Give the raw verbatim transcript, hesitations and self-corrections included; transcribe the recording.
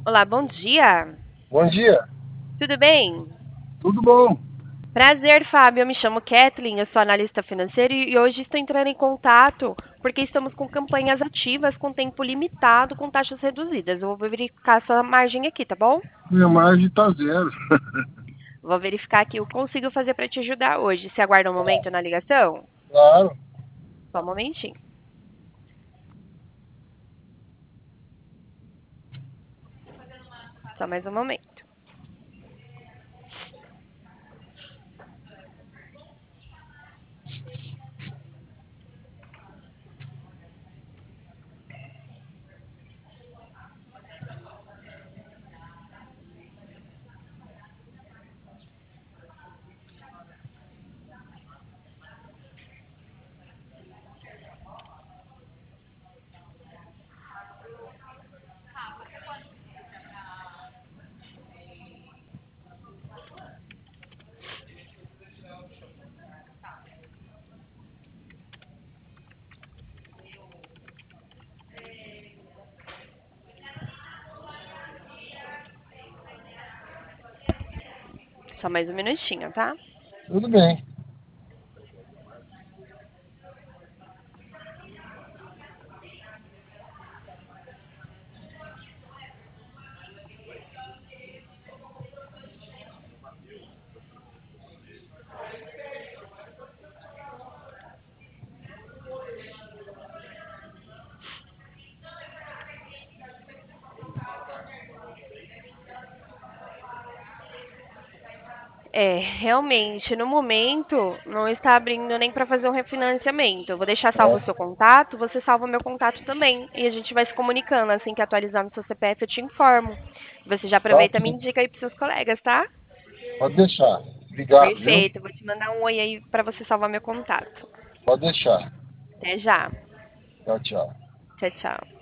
Olá, bom dia. Bom dia, Tudo bem? tudo bom? Prazer, Fábio. Eu me chamo Kathleen, eu sou analista financeira e hoje estou entrando em contato porque estamos com campanhas ativas com tempo limitado, com taxas reduzidas. Eu vou verificar sua margem aqui, tá bom? Minha margem está zero. Vou verificar aqui o que eu consigo fazer para te ajudar hoje. Você aguarda um momento na ligação? Claro, Só um momentinho. Só mais um momento. Só mais um minutinho, tá? tudo bem. É, realmente, no momento, não está abrindo nem para fazer um refinanciamento. Eu vou deixar salvo o seu contato, você salva o meu contato também. E a gente vai se comunicando. Assim que atualizar no seu C P F, eu te informo. Você já Tá aproveita e me ok, indica aí para seus colegas, tá? pode deixar. Obrigado, viu? Perfeito. Vou te mandar um oi aí para você salvar meu contato. Pode deixar. Até já. Tchau, tchau. Tchau, tchau.